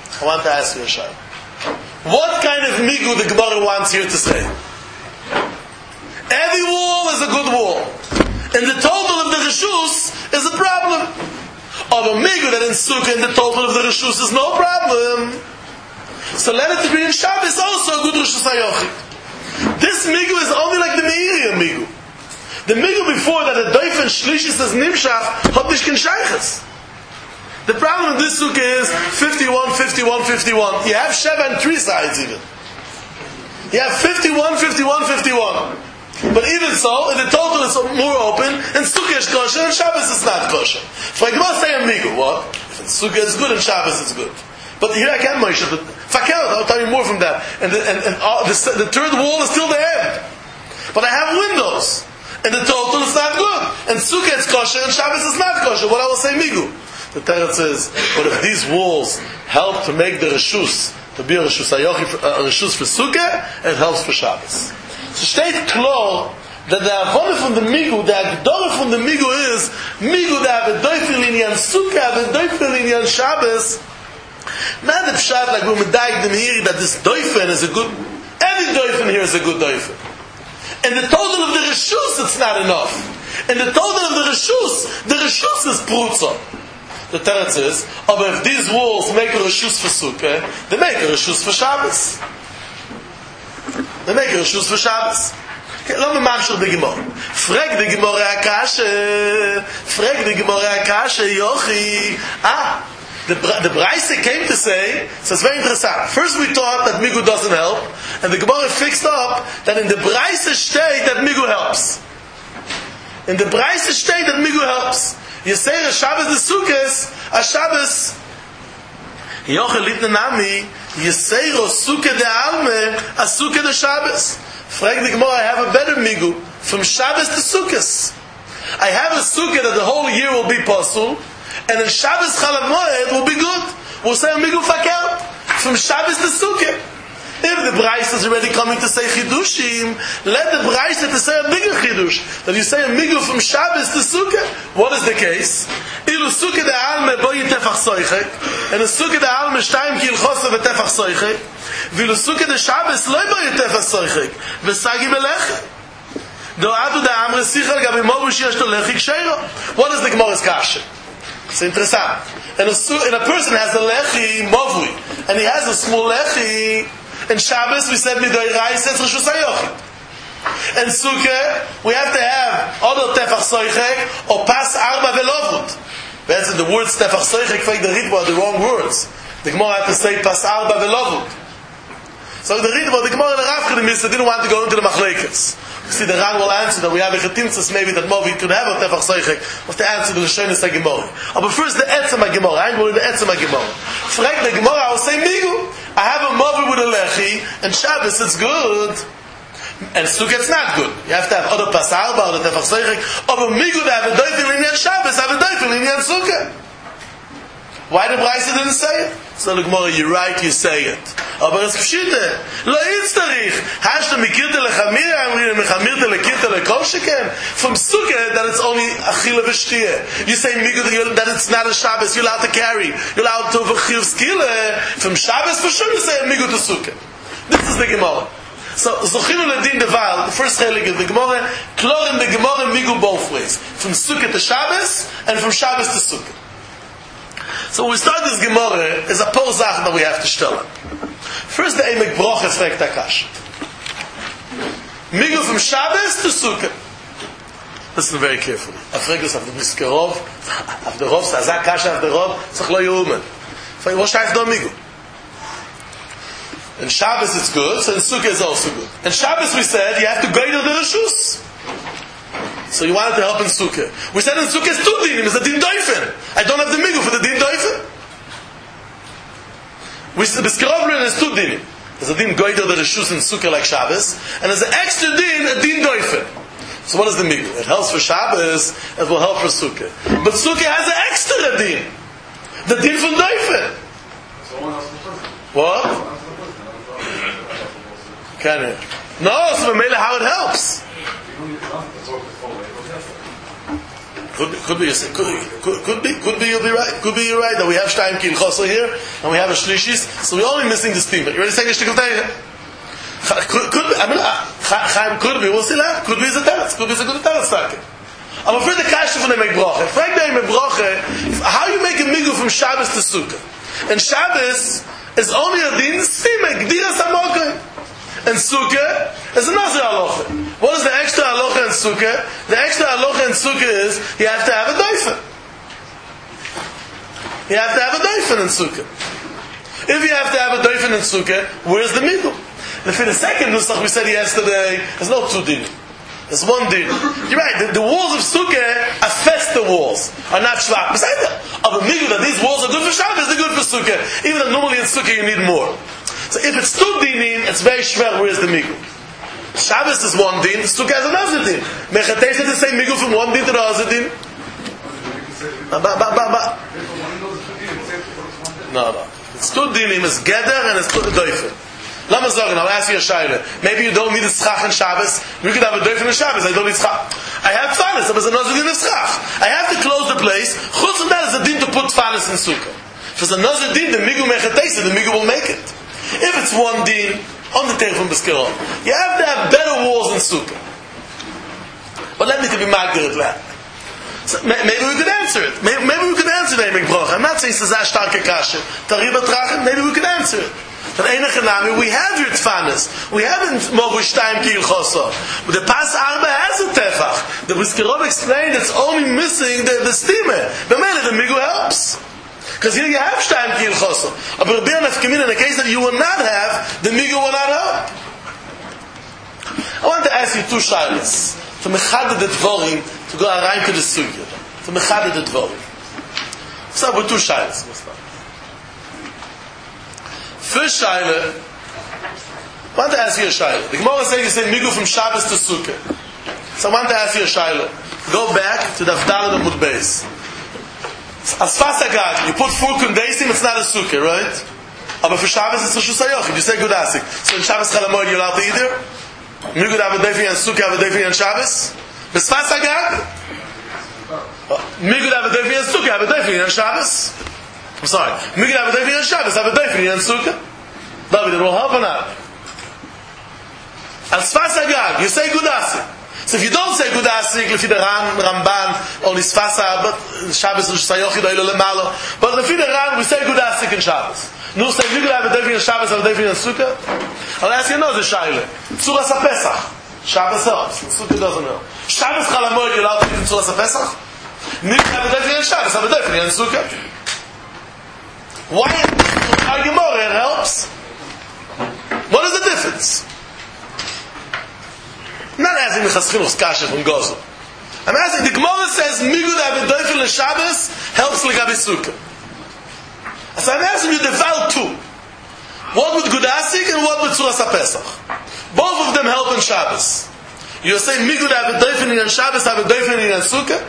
What kind of Migu the Gemara wants here to say? Every wall is a good wall. And the total of the Rishus is a problem. Of a Migu that in Sukkah in the total of the Rishus is no problem. So let it be in Shabbos also a good Rishus HaYochid. This Migu is only like the Meiriya Migu. The Migu before that the Doifen Shlishis is Nimshach, hat nicht kein Sheiches. The problem in this Sukkah is 51, 51, 51. You have Sheva and 3 sides even. You have 51, 51, 51. But even so, in the total it's more open, and Sukkah is kosher, and Shabbos is not kosher. If I must say a Migu, what? If Sukkah is good, and Shabbos is good. But here I can't Moshe. I'll tell you more from that. And the 3rd wall is still the end. But I have windows. And the total is not good. And Sukkah is kosher, and Shabbos is not kosher. What I will say Migu? The Torah says, but if these walls help to make the Rishus, to be a Rishus for Sukkah, it helps for Shabbos. So steht klar that the Avona from the Migu, the Agdora from the Migu is Migu that have a Doifel in Yan Sukkah, have a Doifel in Yan Shabbos. Not the Pshat like we're medayik them here that this Doifen is a good, every Doifen here is a good Doifen. And the total of the Rishus it's not enough. And the total of the Rishus is Prutza. The Teretz is, but if these walls make a Rishus for Sukkah, they make a Rishus for Shabbos. They make a Rishus for Shabbos. Okay, let me mamshel the Gemara. Frag the Gemara Akashe, Yochi. The Braise came to say, so it's very interesting. First we thought that Migu doesn't help, and the Gemara fixed up that in the Braise state that Migu helps. In the Braise state that Migu helps. You say a Shabbos the Sukkos, a Shabbos Yochel litne nami, Yisero Sukkah de Alme, a Sukkah de Shabbos. Frag the Gemara, I have a better Migu, from Shabbos to Sukkos. I have a Sukkah that the whole year will be pasul, and in Shabbos Chalav Moed will be good. We'll say a Migu Fakel, from Shabbos to Sukkah. If the Braise is already coming to say Chidushim, let the Braise to say a bigger Chidush. That you say a Migu from Shabbos to Sukkah. What is the case? Ilu Sukkah de Alme boi tefach soichek, and a Sukkah de Alme shtayim ki ilchosa v'tefach soichek, v'ilu Sukkah de Shabbos loi boi tefach soichek, v'sagi beleche. Do'adu de Amre sichel gabi movu sheyesh to lechi ksheiro. What is the Gemara's kasha? It's interesting. And a person has a lechi movui, and he has a small lechi. In Shabbos we said midoi rais es reshus hayochid. In Sukkah we have to have other tefach soichek or pas arba velovut. That's the words tefach soichek fake the Ritva are the wrong words. The Gemara had to say pas arba velovut. So the Ritva, the Gemara and the Rav Chedim didn't want to go into the machlekes. See, the Ran will answer that we have a chetimtzas maybe that Movi could have a tefach soichek of the answer to the Shonis HaGemara. But first the etzem HaGemara. I ain't going to the etzem HaGemara. Frag the Gemara, I will say Migu. I have a Movi with a lechi, and Shabbos it's good. And Sukkah it's not good. You have to have other pasarba or the tefach soichek. Or a Migu to have a doifin linyan Shabbos, have a doifin linyan Sukkah. Why the Braise didn't say it? So the Gemara, you're right, you say it. Aber es pshite. Lo yitztarich. Hast du mikirte lechamira, amri mechamirte lekirte lekol sheken? From Sukkah, that it's only achila v'shtiya. You say Migu that it's not a Shabbos, you're allowed to carry. You're allowed to v'chiv skile. From Shabbos, for sure you say Migu to Sukkah. This is the Gemara. So, Zochinu Ledin Deval, the first chelik of the Gemara, klor in the Gemara Migu both ways. From Sukkah to Shabbos, and from Shabbos to Sukkah. So when we start this Gemara, is a paar Sachen that we have to stellen. First, the Emek Broche fragt Akash. Migu from Shabbos to Sukkah. Listen very carefully. I frage this after the Miskerov, after the Rov, Sazak Kasha after the Rov, Tzach lo Yehumen. Frage, what shayf do Migu? In Shabbos it's good, so in Sukkah is also good. In Shabbos we said, you have to go to the Rishus. So you wanted to help in Sukkah. We said in Sukkah it's 2 dinim, it's a din doifen. I don't have the Migu for the din doifen. We said the Skerovlin is 2 dinim. There's a din goyder that is shus in Sukkah like Shabbos, and there's an extra din, a din doifen. So what is the Migu? It helps for Shabbos, it will help for Sukkah. But Sukkah has an extra din. The din from doifen. What? Can it? No, so Mamela how it helps. Could be you'll be right. Could be you're right that we have Shtayim Kil Chosel here and we have a Shlishis, so we're only missing this theme. But you ready to say Shtikal Teire? Could be. I mean, Chaim could be. We'll see that. Could be is a teretz. Could be is a good teretz. I'm afraid the kasha from the Emek Broche. Frank the Emek Broche, how you make a migu from Shabbos to Sukkah? And Shabbos is only a din simek diras hamokim. And Sukkah is another halacha. What is the extra halacha in Sukkah? The extra halacha in Sukkah is you have to have a doifen. You have to have a doifen in Sukkah. If you have to have a doifen in Sukkah, where's the middle? And for the second nusach we said yesterday, there's no 2 din. There's 1 din. You're right. The walls of Sukkah are fester walls, are not shvach. Besides that, of a middle that these walls are good for Shabbos, they're good for Sukkah. Even though normally in Sukkah you need more. So if it's 2 dinim, it's very schwer. Where's the migu? Shabbos is 1 din, Sukkah has another din. Mechatesh is the same migu from 1 din to the other din. No. It's 2 dinim, it's geder and it's 2 doifen. Let me say, I'll ask you a shaila. Maybe you don't need a schach in Shabbos. We could have a doifen in Shabbos. I don't need schach. I have tfanis, but there's another din of schach. I have to close the place. Chutz from that is a din to put tfanis in Sukkah. If it's another din, the migu mechatesh, the migu will make it. If it's 1 din, on the table from Beskirah, you have to have better walls in Sukkah. But let me to be magdir at so maybe we could answer it. Maybe we could answer the Emek Broche. I'm not saying it's a starke kasha. Tariba trachem, maybe we could answer it. But we have your tfanis. We haven't mogush time ki ilchosa. But the pas arba has a tefach. The Beskirah explained it's only missing the steamer. The migu helps. Because here you have Shtayim Ki Ilchoso. But Be'er Nafkamina, in the case that you will not have, the Migu will not help. I want to ask you two shaylas. To mechaded the dvorim, to go around to the sugya. To mechaded the dvorim. So with two shaylas. First shayla, I want to ask you a shayla. The Gemara says you say Migu from Shabbos to Sukkah. So I want to ask you a shayla. Go back to the Avdalad of Mudbeis. As fast as God, you put 4 kundesim, it's not a Sukkah, right? But for Shabbos it's a Shusayach. You say Gudasik. So in Shabbos Chalamoid you're allowed to eat there? Migu have a day and Sukkah have a day and Shabbos? Besfas Agag? Migu have a day and Sukkah have a day and Shabbos? I'm sorry. Migu have a day and Shabbos have a day and Sukkah? David, it will help or not? As fast Agag, you say Gudasik. So if you don't say Gudasik, if you the Ramban, or Nisfasa, but Shabbos is Sayochid or Lemalo, but if you the Ram, we say Gudasik in Shabbos. No, say Migu have a day and Shabbos have a day and Sukkah? I'll ask you another shaila. Tzuras HaPesach. Shabbos helps. Sukkah doesn't help. Shabbos Chalamoid, you're allowed to eat Tzuras HaPesach? Migu have a day and Shabbos have a day and Sukkah. Why our Gemara it helps? What is the difference? I'm not asking the Chaschinuch's Kasha from Gozel. I'm asking, the Gemara says Migu have a day and Shabbos helps like Abi Sukkah. So I'm asking you the val two. What with Gudasik and what with Tzuras HaPesach? Both of them help in Shabbos. You're saying Migu have a doifin in Shabbos, have a doifin in Sukkah?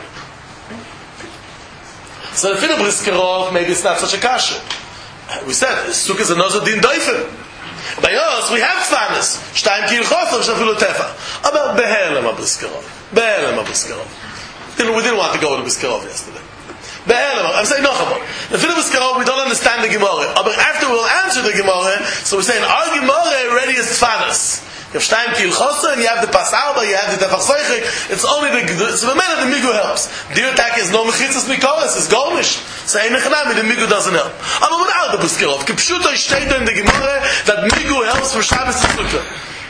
So if in a Briskerov, maybe it's not such a kasha. We said, Sukkah is another din doifin. By us, we have Tfanis. Shtayim Ki Ilchoso, Shafilu Tefa. But Be'elem HaBriskerov. Be'elem HaBriskerov. We didn't want to go to Briskerov yesterday. I'm saying no, the Philip we don't understand the Gemara. But after we'll answer the Gemara, so we're saying our Gemara already is Tfanas. You have Shtayim Ki Ilchoso, and you have the Pasarba, you have the Tefach Soichik. It's only so the man of the Migu helps. The attack is no Mechitzas Mikolas, it's Golmish. So the Migu doesn't help. But without the Briskerov, Kipshuto is stated in the Gemara that Migu helps for Shabbos and Sukkah.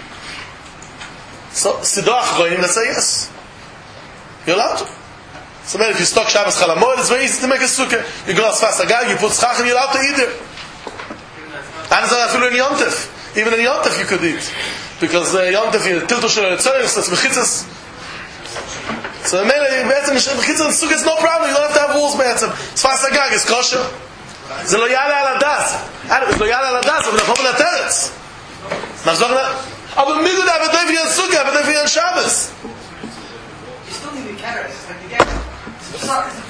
So Sidoach Goyim, let's say yes. You're allowed to. So man, if you stock Shabbos Chalamoid, it's very easy to make a sukkah. You go as fast as Agag, you put schach and you're allowed to eat it. And so in Yontef. Even in Yontef you could eat. Because Yontef, Tilto Shel Tzorich, it's Mechitzas. So man, Mechitzas and sukkah is no problem, you don't have to have rules, man. As fast as Agag, it's kosher. It's lo yale al adas. It's lo yale al adas, but the Chobel HaTeretz. Aber Migu have a day for Sukkah, have a day for Shabbos. You still need the carrots, it's like the carrots. I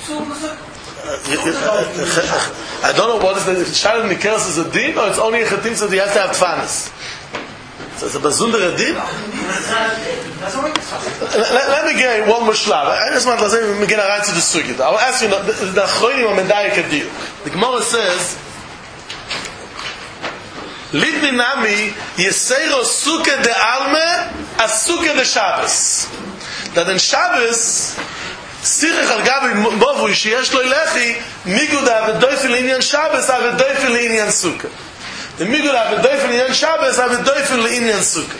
don't know what is the Shalim Nikeres is a din, or it's only a Chatim so you have to have Tfanis. So it's a Bazundere din? Let me get one more shlav. I just want to say, we get right to the Sukkah. I'll ask you, the Achronim or Mendai Kadir. The Gemara says, Lidmi Nami Yesero Sukkah de Alme as Sukkah de Shabbos. That in Shabbos, Sichach al Gabi Movui sheyesh lo lechi Migu da have a doifel inyan Shabbos have a doifel inyan Sukkah. The Migu da have a doifel inyan Shabbos have a doifel inyan Sukkah.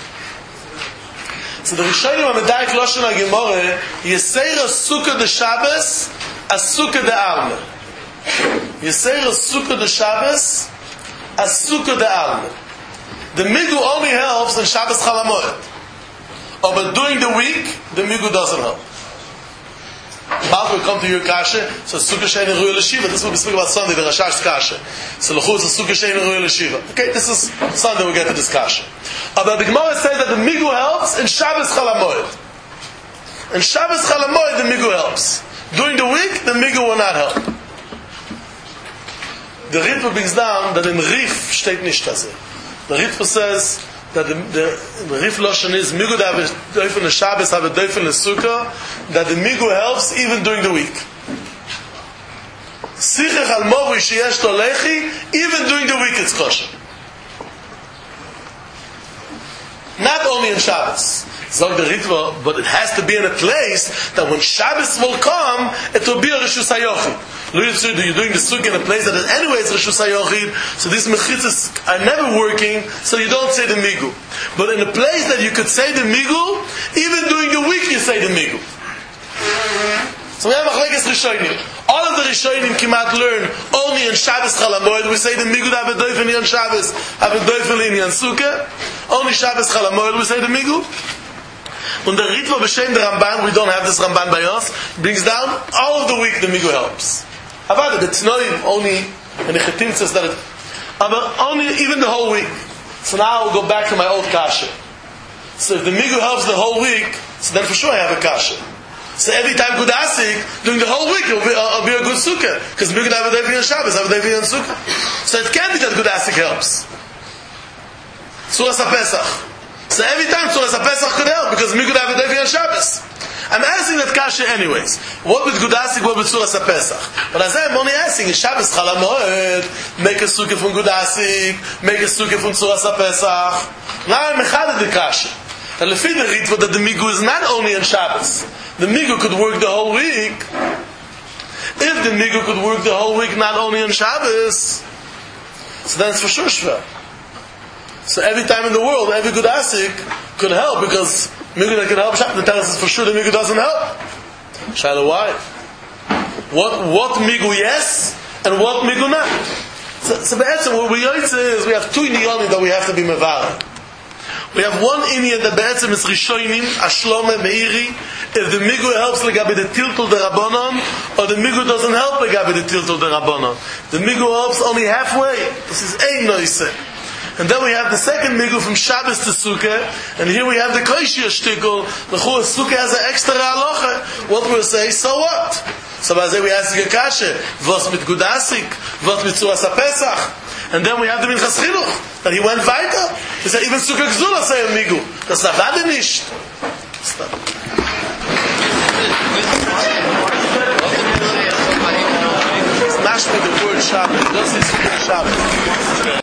So the Rishonim HaMedayik Loshen HaGemorah Yeseira Sukkah de Shabbos as Sukkah de Alme. Yeseira Sukkah de Shabbos as Sukkah de Alme. The Migu only helps in Shabbos Chalamoid. Oh, but during the week, the Migu doesn't help. Balk will come to your kasha, so Sukkah Shein Ruya L'Shiva. This will be speaking about Sunday, the Rashash's kasha. So L'chutz is Sukkah Shein Ruya L'Shiva. Okay, this is Sunday, we'll get to this kasha. But the Gemara says that the Migu helps in Shabbos Chalamoid. In Shabbos Chalamoid, the Migu helps. During the week, the Migu will not help. The Ritva brings down that in Rif steht nicht das. The Ritva says that the Rif Loshen is Migu da have a doifel in Shabbos, have a doifel in Sukkah, that the Migu helps even during the week. Sichach al Movi sheyesh lo lechi, even during the week it's kosher. Not only in Shabbos. Zog the Ritva, but it has to be in a place that when Shabbos will come, it will be a Rishus HaYochid. You're doing the Sukkah in a place that is anyways Rishus HaYochid, so these mechitzas are never working, so you don't say the Migu. But in a place that you could say the Migu, even during the week you say the Migu. So we have Machlekes Rishonim. All All of the Rishonim Kimat learn only in Shabbos Chalamoid. We say the Migu have a doifen on Shabbos, have a doifen on Sukkah. Only Shabbos Chalamoid we say the Migu. And the Ritva B'Shem the Ramban, we don't have this Ramban by us, brings down all of the week the Migu helps. Avad the Tznoim only, and the Chetim says that only even the whole week. So now I'll go back to my old kasha. So if the Migu helps the whole week, so then for sure I have a kasha. So every time good asik, during the whole week it'll be a good sukkah. Because Migu have a day on Shabbos, have a day on Sukkah. So it can't be that good asik helps. Suras HaPesach. So every time Suras HaPesach could help, because Migu have a day on Shabbos. I'm asking that kasha anyways. What with good asik, what with Suras HaPesach? But as I'm only asking, is Shabbos Chalamoed, make a sukkah from good asik, make a sukkah from Suras HaPesach. Now I'm mechaded the kasha. And lefi the ritva that the Migu is not only on Shabbos. The Migu could work the whole week. If the Migu could work the whole week, not only on Shabbos, so then it's for sure shver. So every time in the world, every good asik could help, because Migu that can help Shabbos, the tells us for sure the Migu doesn't help. Shiloh, why? What Migu yes, and what Migu not? So what we is we have two inyanim that we have to be mevarer. We have one inyan that be'etzem is rishonim, ashlome, meiri, if the Migu helps legabe the tiltul the Rabbanon, or the Migu doesn't help legabe the tiltul the Rabbanon. The Migu helps only halfway. This is ein noise. And then we have the second Migu from Shabbos to Sukkah, and here we have the Koishia shtickle, the Chur Sukkah has an extra halacha. What we'll say, so what? So by that we ask the kasha, was mit Gudasik, was mit Suras HaPesach. And then we have the Minchas Chinuch, that he went weiter. He said, even Sukkah Gzula say a Migu. Das avade nicht. Stop. It's not with the word Shabbos. It doesn't say Shabbos.